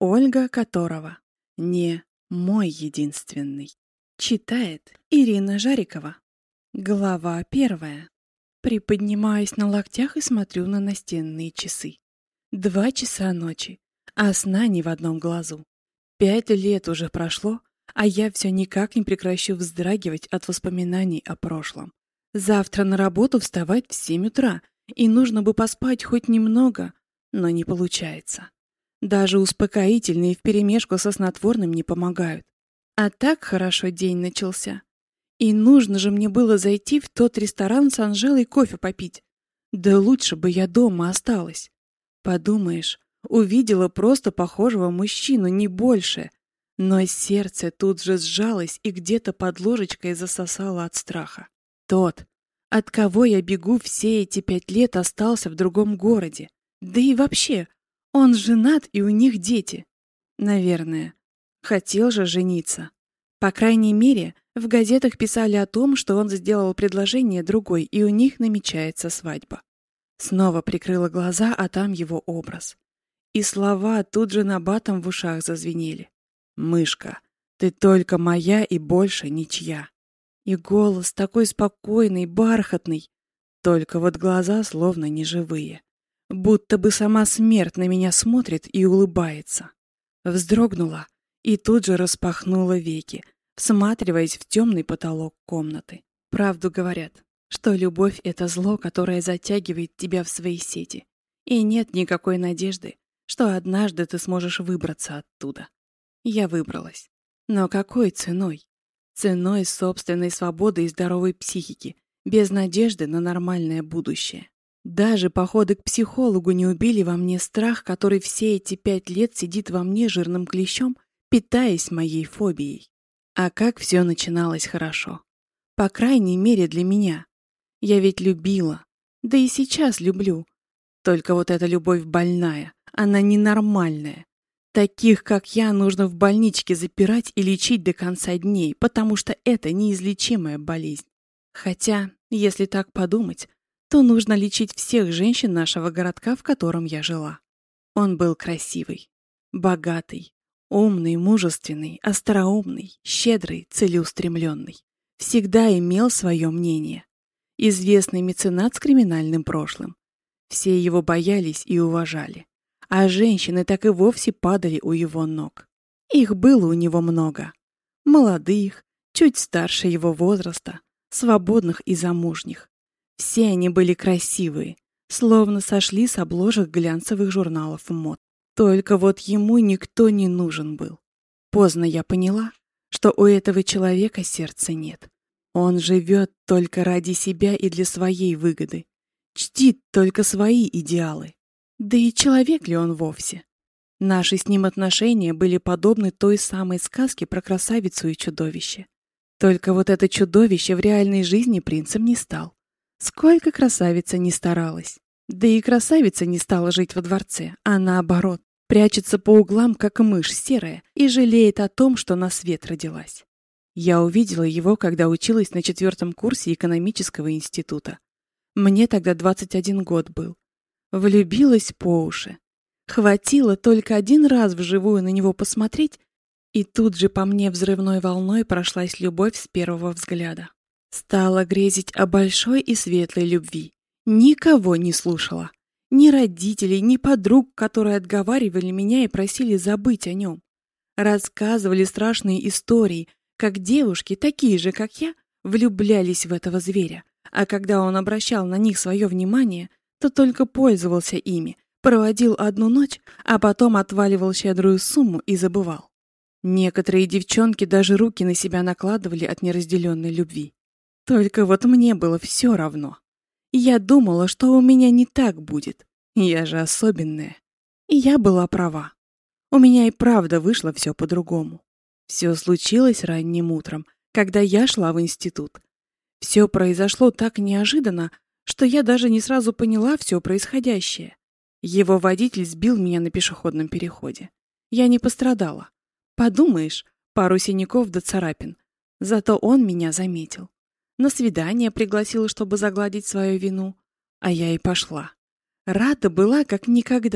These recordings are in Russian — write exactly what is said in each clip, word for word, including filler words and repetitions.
Ольга Которова. Не мой единственный. Читает Ирина Жарикова. Глава первая. Приподнимаюсь на локтях и смотрю на настенные часы. Два часа ночи, а сна ни в одном глазу. Пять лет уже прошло, а я все никак не прекращу вздрагивать от воспоминаний о прошлом. Завтра на работу вставать в семь утра, и нужно бы поспать хоть немного, но не получается. Даже успокоительные вперемешку со снотворным не помогают. А так хорошо день начался. И нужно же мне было зайти в тот ресторан с Анжелой кофе попить. Да лучше бы я дома осталась. Подумаешь, увидела просто похожего мужчину, не больше. Но сердце тут же сжалось и где-то под ложечкой засосало от страха. Тот, от кого я бегу все эти пять лет, остался в другом городе. Да и вообще, он женат и у них дети. Наверное. Хотел же жениться. По крайней мере, в газетах писали о том, что он сделал предложение другой, и у них намечается свадьба. Снова прикрыла глаза, а там его образ. И слова тут же набатом в ушах зазвенели. «Мышка, ты только моя и больше ничья». И голос такой спокойный, бархатный. Только вот глаза словно неживые. Будто бы сама смерть на меня смотрит и улыбается. Вздрогнула и тут же распахнула веки, всматриваясь в темный потолок комнаты. Правду говорят, что любовь — это зло, которое затягивает тебя в свои сети. И нет никакой надежды, что однажды ты сможешь выбраться оттуда. Я выбралась. Но какой ценой? Ценой собственной свободы и здоровой психики, без надежды на нормальное будущее. Даже походы к психологу не убили во мне страх, который все эти пять лет сидит во мне жирным клещом, питаясь моей фобией. А как все начиналось хорошо. По крайней мере для меня. Я ведь любила. Да и сейчас люблю. Только вот эта любовь больная. Она ненормальная. Таких, как я, нужно в больничке запирать и лечить до конца дней, потому что это неизлечимая болезнь. Хотя, если так подумать, то нужно лечить всех женщин нашего городка, в котором я жила. Он был красивый, богатый, умный, мужественный, остроумный, щедрый, целеустремленный. Всегда имел свое мнение. Известный меценат с криминальным прошлым. Все его боялись и уважали. А женщины так и вовсе падали у его ног. Их было у него много. Молодых, чуть старше его возраста, свободных и замужних. Все они были красивые, словно сошли с обложек глянцевых журналов мод. Только вот ему никто не нужен был. Поздно я поняла, что у этого человека сердца нет. Он живет только ради себя и для своей выгоды. Чтит только свои идеалы. Да и человек ли он вовсе? Наши с ним отношения были подобны той самой сказке про красавицу и чудовище. Только вот это чудовище в реальной жизни принцем не стал. Сколько красавица не старалась. Да и красавица не стала жить во дворце, а наоборот, прячется по углам, как мышь серая, и жалеет о том, что на свет родилась. Я увидела его, когда училась на четвертом курсе экономического института. Мне тогда двадцать один год был. Влюбилась по уши. Хватило только один раз вживую на него посмотреть, и тут же по мне взрывной волной прошлась любовь с первого взгляда. Стала грезить о большой и светлой любви. Никого не слушала. Ни родителей, ни подруг, которые отговаривали меня и просили забыть о нем. Рассказывали страшные истории, как девушки, такие же, как я, влюблялись в этого зверя. А когда он обращал на них свое внимание, то только пользовался ими, проводил одну ночь, а потом отваливал щедрую сумму и забывал. Некоторые девчонки даже руки на себя накладывали от неразделенной любви. Только вот мне было все равно. Я думала, что у меня не так будет. Я же особенная. И я была права. У меня и правда вышло все по-другому. Все случилось ранним утром, когда я шла в институт. Все произошло так неожиданно, что я даже не сразу поняла все происходящее. Его водитель сбил меня на пешеходном переходе. Я не пострадала. Подумаешь, пару синяков да царапин. Зато он меня заметил. На свидание пригласил, чтобы загладить свою вину. А я и пошла. Рада была как никогда.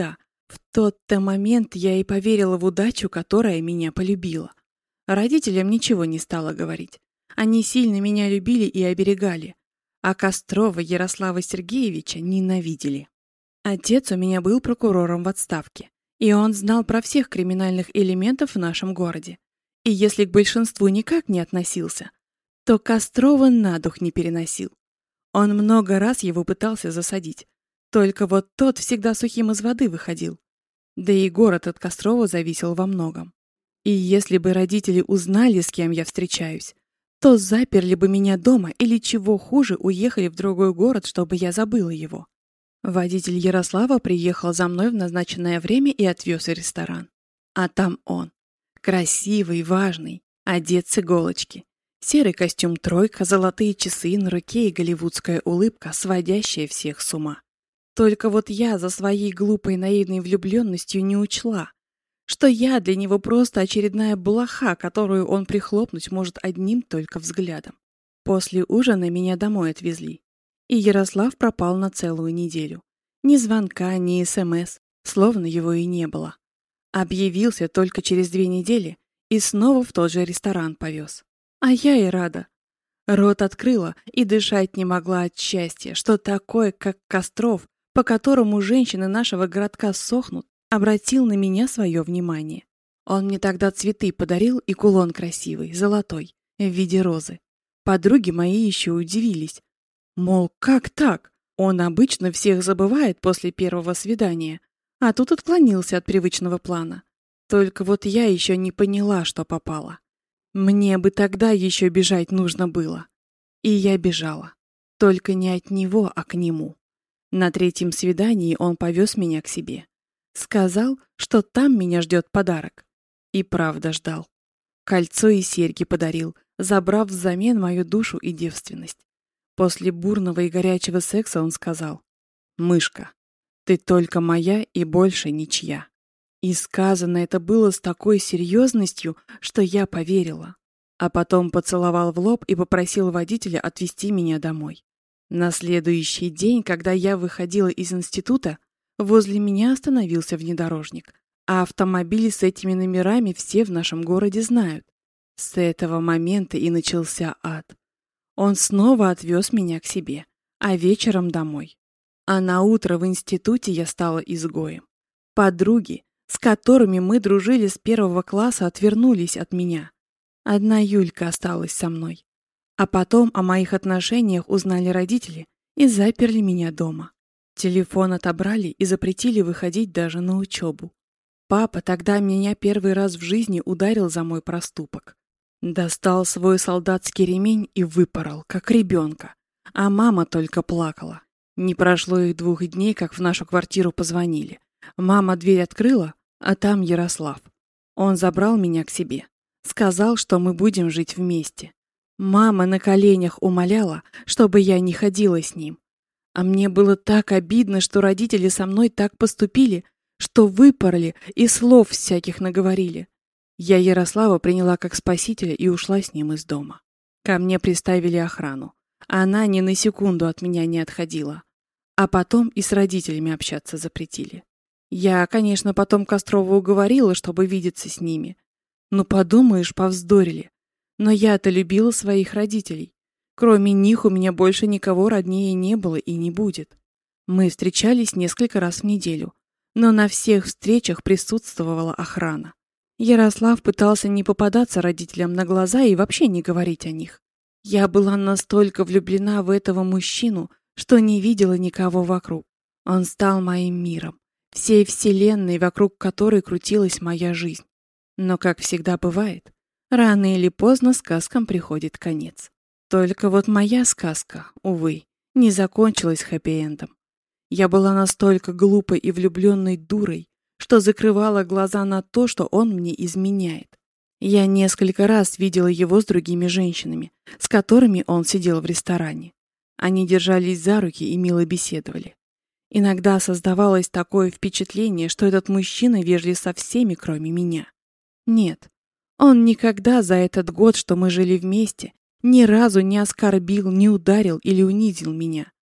В тот-то момент я и поверила в удачу, которая меня полюбила. Родителям ничего не стала говорить. Они сильно меня любили и оберегали, а Кострова Ярослава Сергеевича ненавидели. Отец у меня был прокурором в отставке, и он знал про всех криминальных элементов в нашем городе. И если к большинству никак не относился, то Кострова на дух не переносил. Он много раз его пытался засадить, только вот тот всегда сухим из воды выходил. Да и город от Кострова зависел во многом. И если бы родители узнали, с кем я встречаюсь, то заперли бы меня дома или, чего хуже, уехали в другой город, чтобы я забыла его. Водитель Ярослава приехал за мной в назначенное время и отвез в ресторан. А там он. Красивый, важный, одет с иголочки. Серый костюм «тройка», золотые часы на руке и голливудская улыбка, сводящая всех с ума. Только вот я за своей глупой наивной влюбленностью не учла, что я для него просто очередная блоха, которую он прихлопнуть может одним только взглядом. После ужина меня домой отвезли, и Ярослав пропал на целую неделю. Ни звонка, ни СМС, словно его и не было. Объявился только через две недели и снова в тот же ресторан повез. А я и рада. Рот открыла и дышать не могла от счастья, что такое, как Костров, по которому женщины нашего городка сохнут, обратил на меня свое внимание. Он мне тогда цветы подарил и кулон красивый, золотой, в виде розы. Подруги мои еще удивились. Мол, как так? Он обычно всех забывает после первого свидания, а тут отклонился от привычного плана. Только вот я еще не поняла, что попало. Мне бы тогда еще бежать нужно было. И я бежала. Только не от него, а к нему. На третьем свидании он повез меня к себе. Сказал, что там меня ждет подарок. И правда ждал. Кольцо и серьги подарил, забрав взамен мою душу и девственность. После бурного и горячего секса он сказал: «Мышка, ты только моя и больше ничья». И сказано это было с такой серьезностью, что я поверила. А потом поцеловал в лоб и попросил водителя отвезти меня домой. На следующий день, когда я выходила из института, возле меня остановился внедорожник, а автомобили с этими номерами все в нашем городе знают. С этого момента и начался ад. Он снова отвез меня к себе, а вечером домой. А на утро в институте я стала изгоем. Подруги, с которыми мы дружили с первого класса, отвернулись от меня. Одна Юлька осталась со мной. А потом о моих отношениях узнали родители и заперли меня дома. Телефон отобрали и запретили выходить даже на учебу. Папа тогда меня первый раз в жизни ударил за мой проступок. Достал свой солдатский ремень и выпорол, как ребенка. А мама только плакала. Не прошло и двух дней, как в нашу квартиру позвонили. Мама дверь открыла, а там Ярослав. Он забрал меня к себе. Сказал, что мы будем жить вместе. Мама на коленях умоляла, чтобы я не ходила с ним. А мне было так обидно, что родители со мной так поступили, что выпороли и слов всяких наговорили. Я Ярослава приняла как спасителя и ушла с ним из дома. Ко мне приставили охрану. Она ни на секунду от меня не отходила. А потом и с родителями общаться запретили. Я, конечно, потом Кострова уговорила, чтобы видеться с ними. Ну, подумаешь, повздорили. Но я-то любила своих родителей. Кроме них у меня больше никого роднее не было и не будет. Мы встречались несколько раз в неделю, но на всех встречах присутствовала охрана. Ярослав пытался не попадаться родителям на глаза и вообще не говорить о них. Я была настолько влюблена в этого мужчину, что не видела никого вокруг. Он стал моим миром, всей вселенной, вокруг которой крутилась моя жизнь. Но, как всегда бывает, рано или поздно сказкам приходит конец. Только вот моя сказка, увы, не закончилась хэппи-эндом. Я была настолько глупой и влюбленной дурой, что закрывала глаза на то, что он мне изменяет. Я несколько раз видела его с другими женщинами, с которыми он сидел в ресторане. Они держались за руки и мило беседовали. Иногда создавалось такое впечатление, что этот мужчина вежлив со всеми, кроме меня. Нет, он никогда за этот год, что мы жили вместе, ни разу не оскорбил, не ударил или унизил меня.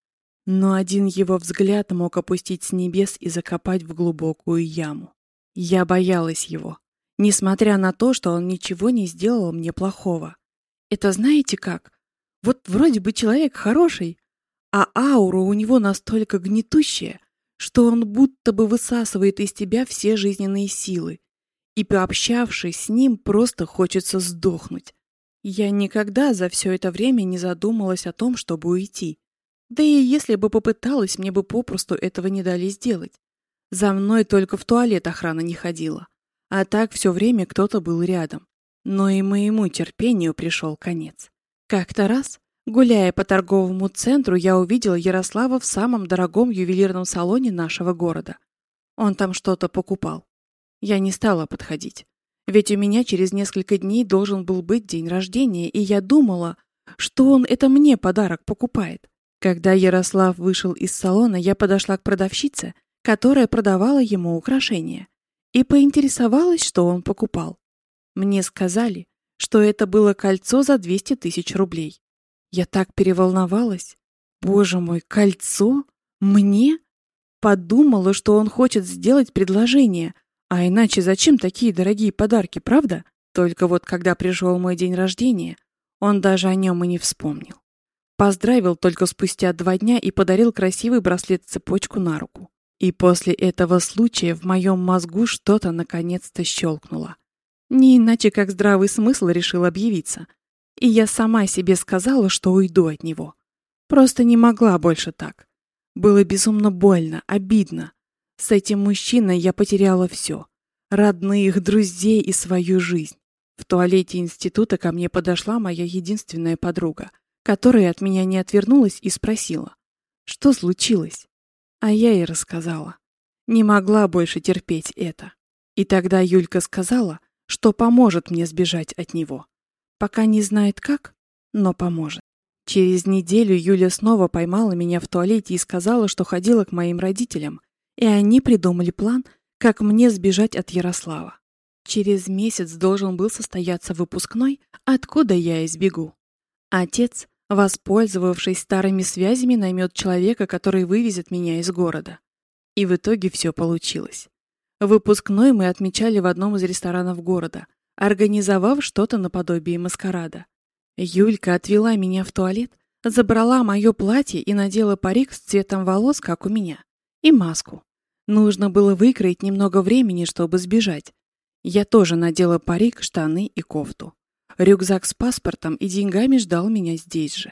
но один его взгляд мог опустить с небес и закопать в глубокую яму. Я боялась его, несмотря на то, что он ничего не сделал мне плохого. Это знаете как? Вот вроде бы человек хороший, а аура у него настолько гнетущая, что он будто бы высасывает из тебя все жизненные силы, и, пообщавшись с ним, просто хочется сдохнуть. Я никогда за все это время не задумалась о том, чтобы уйти. Да и если бы попыталась, мне бы попросту этого не дали сделать. За мной только в туалет охрана не ходила, а так все время кто-то был рядом. Но и моему терпению пришел конец. Как-то раз, гуляя по торговому центру, я увидела Ярослава в самом дорогом ювелирном салоне нашего города. Он там что-то покупал. Я не стала подходить, ведь у меня через несколько дней должен был быть день рождения, и я думала, что он это мне подарок покупает. Когда Ярослав вышел из салона, я подошла к продавщице, которая продавала ему украшения, и поинтересовалась, что он покупал. Мне сказали, что это было кольцо за двести тысяч рублей. Я так переволновалась. Боже мой, кольцо? Мне? Подумала, что он хочет сделать предложение, а иначе зачем такие дорогие подарки, правда? Только вот когда пришел мой день рождения, он даже о нем и не вспомнил. Поздравил только спустя два дня и подарил красивый браслет-цепочку на руку. И после этого случая в моем мозгу что-то наконец-то щелкнуло. Не иначе, как здравый смысл решил объявиться. И я сама себе сказала, что уйду от него. Просто не могла больше так. Было безумно больно, обидно. С этим мужчиной я потеряла все: родных, друзей и свою жизнь. В туалете института ко мне подошла моя единственная подруга, которая от меня не отвернулась, и спросила, что случилось. А я ей рассказала. Не могла больше терпеть это. И тогда Юлька сказала, что поможет мне сбежать от него. Пока не знает как, но поможет. Через неделю Юля снова поймала меня в туалете и сказала, что ходила к моим родителям, и они придумали план, как мне сбежать от Ярослава. Через месяц должен был состояться выпускной, откуда я и сбегу. Отец, воспользовавшись старыми связями, наймет человека, который вывезет меня из города. И в итоге все получилось. Выпускной мы отмечали в одном из ресторанов города, организовав что-то наподобие маскарада. Юлька отвела меня в туалет, забрала мое платье и надела парик с цветом волос, как у меня, и маску. Нужно было выкроить немного времени, чтобы сбежать. Я тоже надела парик, штаны и кофту. Рюкзак с паспортом и деньгами ждал меня здесь же.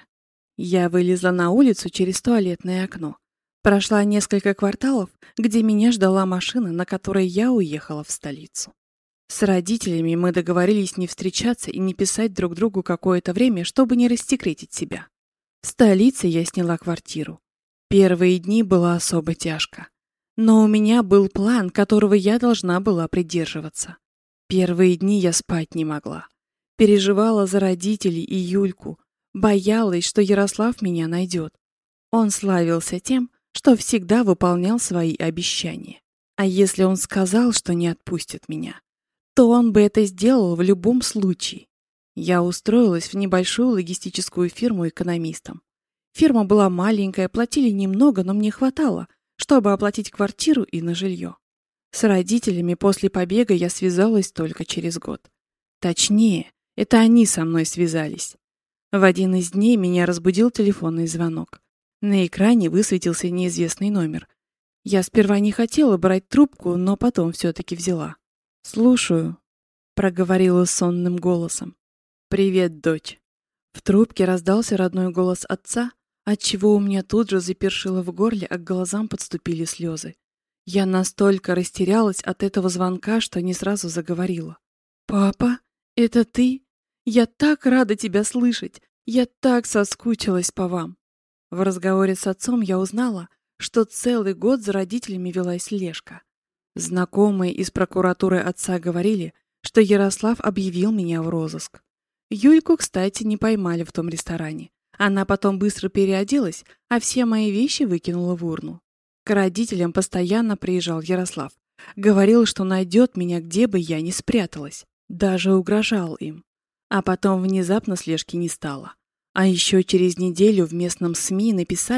Я вылезла на улицу через туалетное окно. Прошла несколько кварталов, где меня ждала машина, на которой я уехала в столицу. С родителями мы договорились не встречаться и не писать друг другу какое-то время, чтобы не рассекретить себя. В столице я сняла квартиру. Первые дни было особо тяжко. Но у меня был план, которого я должна была придерживаться. Первые дни я спать не могла. Переживала за родителей и Юльку. Боялась, что Ярослав меня найдет. Он славился тем, что всегда выполнял свои обещания. А если он сказал, что не отпустит меня, то он бы это сделал в любом случае. Я устроилась в небольшую логистическую фирму экономистом. Фирма была маленькая, платили немного, но мне хватало, чтобы оплатить квартиру и на жилье. С родителями после побега я связалась только через год. Точнее, это они со мной связались. В один из дней меня разбудил телефонный звонок. На экране высветился неизвестный номер. Я сперва не хотела брать трубку, но потом все-таки взяла. «Слушаю», — проговорила сонным голосом. «Привет, дочь». В трубке раздался родной голос отца, отчего у меня тут же запершило в горле, а к глазам подступили слезы. Я настолько растерялась от этого звонка, что не сразу заговорила. «Папа, это ты? Я так рада тебя слышать! Я так соскучилась по вам!» В разговоре с отцом я узнала, что целый год за родителями велась слежка. Знакомые из прокуратуры отца говорили, что Ярослав объявил меня в розыск. Юльку, кстати, не поймали в том ресторане. Она потом быстро переоделась, а все мои вещи выкинула в урну. К родителям постоянно приезжал Ярослав. Говорил, что найдет меня, где бы я ни спряталась. Даже угрожал им. А потом внезапно слежки не стало. А еще через неделю в местном СМИ написали,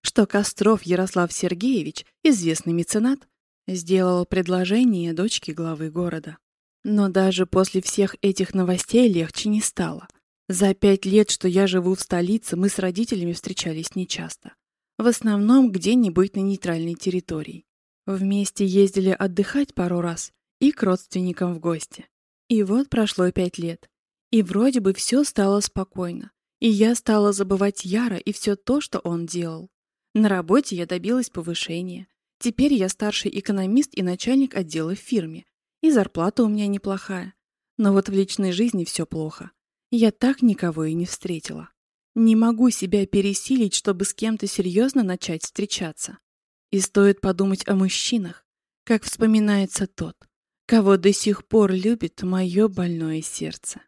что Костров Ярослав Сергеевич, известный меценат, сделал предложение дочке главы города. Но даже после всех этих новостей легче не стало. За пять лет, что я живу в столице, мы с родителями встречались нечасто. В основном где-нибудь на нейтральной территории. Вместе ездили отдыхать пару раз и к родственникам в гости. И вот прошло пять лет. И вроде бы все стало спокойно. И я стала забывать Яра и все то, что он делал. На работе я добилась повышения. Теперь я старший экономист и начальник отдела в фирме. И зарплата у меня неплохая. Но вот в личной жизни все плохо. Я так никого и не встретила. Не могу себя пересилить, чтобы с кем-то серьезно начать встречаться. И стоит подумать о мужчинах, как вспоминается тот, кого до сих пор любит мое больное сердце.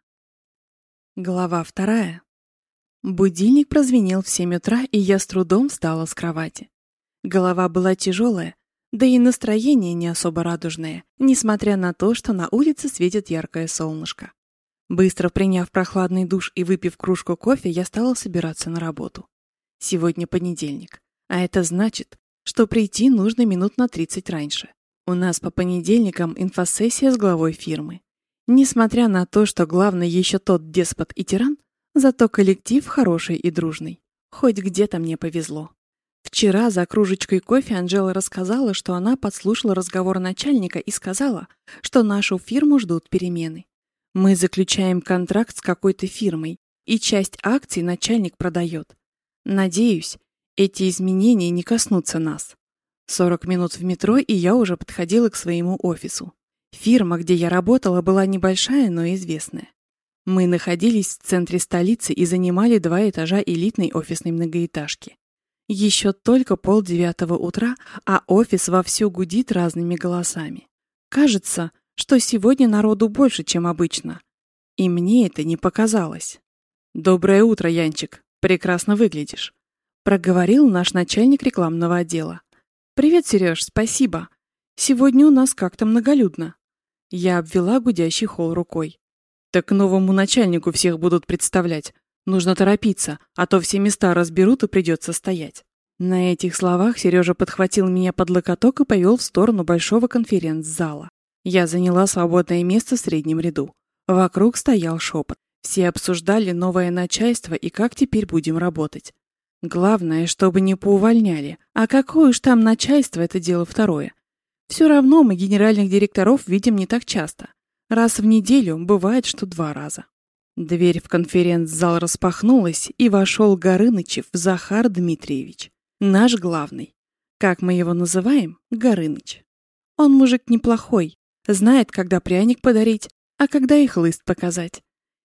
Глава вторая. Будильник прозвенел в семь утра, и я с трудом встала с кровати. Голова была тяжелая, да и настроение не особо радужное, несмотря на то, что на улице светит яркое солнышко. Быстро приняв прохладный душ и выпив кружку кофе, я стала собираться на работу. Сегодня понедельник, а это значит, что прийти нужно минут на тридцать раньше. У нас по понедельникам инфосессия с главой фирмы. Несмотря на то, что главный еще тот деспот и тиран, зато коллектив хороший и дружный. Хоть где-то мне повезло. Вчера за кружечкой кофе Анжела рассказала, что она подслушала разговор начальника и сказала, что нашу фирму ждут перемены. Мы заключаем контракт с какой-то фирмой, и часть акций начальник продает. Надеюсь, эти изменения не коснутся нас. сорок минут в метро, и я уже подходила к своему офису. Фирма, где я работала, была небольшая, но известная. Мы находились в центре столицы и занимали два этажа элитной офисной многоэтажки. Еще только полдевятого утра, а офис вовсю гудит разными голосами. Кажется, что сегодня народу больше, чем обычно. И мне это не показалось. «Доброе утро, Янчик. Прекрасно выглядишь», — проговорил наш начальник рекламного отдела. «Привет, Сереж, спасибо. Сегодня у нас как-то многолюдно». Я обвела гудящий холл рукой. «Так новому начальнику всех будут представлять. Нужно торопиться, а то все места разберут и придется стоять». На этих словах Сережа подхватил меня под локоток и повел в сторону большого конференц-зала. Я заняла свободное место в среднем ряду. Вокруг стоял шепот. Все обсуждали новое начальство и как теперь будем работать. Главное, чтобы не поувольняли. А какое уж там начальство, это дело второе. Все равно мы генеральных директоров видим не так часто. Раз в неделю, бывает, что два раза. Дверь в конференц-зал распахнулась, и вошел Горынычев Захар Дмитриевич. Наш главный. Как мы его называем? Горыныч. Он мужик неплохой. Знает, когда пряник подарить, а когда и хлыст показать.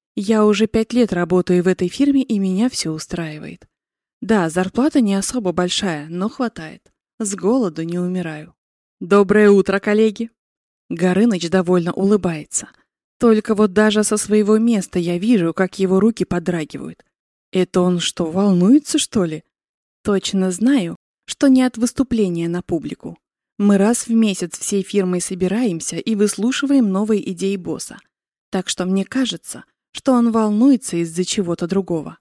Я уже пять лет работаю в этой фирме, и меня все устраивает. Да, зарплата не особо большая, но хватает. С голоду не умираю. Доброе утро, коллеги. Горыныч довольно улыбается. Только вот даже со своего места я вижу, как его руки подрагивают. Это он что, волнуется, что ли? Точно знаю, что не от выступления на публику. Мы раз в месяц всей фирмой собираемся и выслушиваем новые идеи босса. Так что мне кажется, что он волнуется из-за чего-то другого.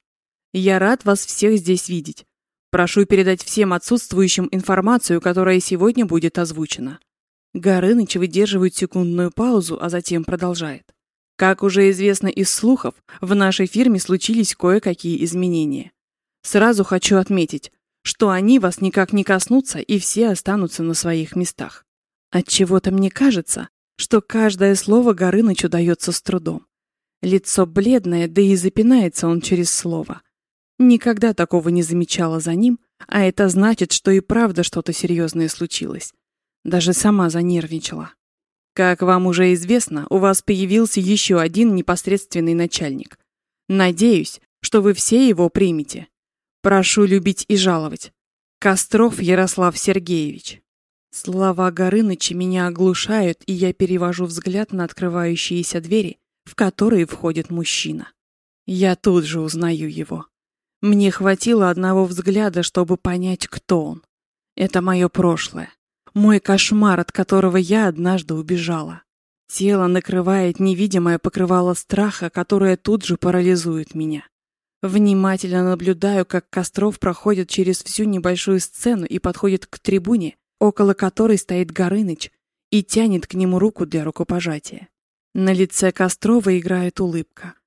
Я рад вас всех здесь видеть. Прошу передать всем отсутствующим информацию, которая сегодня будет озвучена. Горыныч выдерживает секундную паузу, а затем продолжает. Как уже известно из слухов, в нашей фирме случились кое-какие изменения. Сразу хочу отметить, что они вас никак не коснутся, и все останутся на своих местах. Отчего-то мне кажется, что каждое слово Горынычу дается с трудом. Лицо бледное, да и запинается он через слово. Никогда такого не замечала за ним, а это значит, что и правда что-то серьезное случилось. Даже сама занервничала. Как вам уже известно, у вас появился еще один непосредственный начальник. Надеюсь, что вы все его примете. Прошу любить и жаловать. Костров Ярослав Сергеевич. Слова Горыныча меня оглушают, и я перевожу взгляд на открывающиеся двери, в которые входит мужчина. Я тут же узнаю его. Мне хватило одного взгляда, чтобы понять, кто он. Это мое прошлое. Мой кошмар, от которого я однажды убежала. Тело накрывает невидимое покрывало страха, которое тут же парализует меня. Внимательно наблюдаю, как Костров проходит через всю небольшую сцену и подходит к трибуне, около которой стоит Горыныч, и тянет к нему руку для рукопожатия. На лице Кострова играет улыбка.